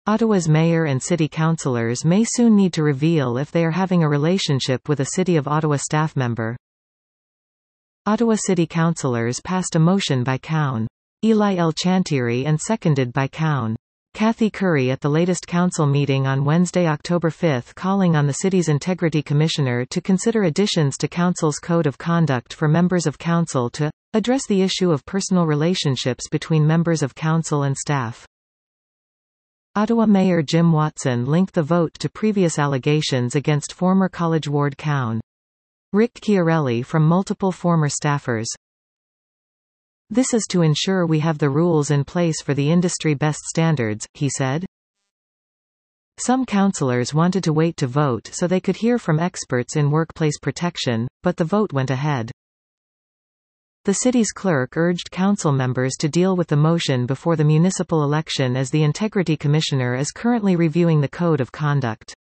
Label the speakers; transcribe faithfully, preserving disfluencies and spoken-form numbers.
Speaker 1: Ottawa's mayor and city councillors may soon need to reveal if they are having a relationship with a City of Ottawa staff member. Ottawa City Councillors passed a motion by Cown. Eli L. Chantiry and seconded by Cown. Kathy Curry at the latest council meeting on Wednesday, October fifth, calling on the city's Integrity Commissioner to consider additions to Council's Code of Conduct for members of Council to address the issue of personal relationships between members of Council and staff. Ottawa Mayor Jim Watson linked the vote to previous allegations against former College Ward Cown. Rick Chiarelli from multiple former staffers. This is to ensure we have the rules in place for the industry best standards, he said. Some councillors wanted to wait to vote so they could hear from experts in workplace protection, but the vote went ahead. The city's clerk urged council members to deal with the motion before the municipal election as the Integrity Commissioner is currently reviewing the Code of Conduct.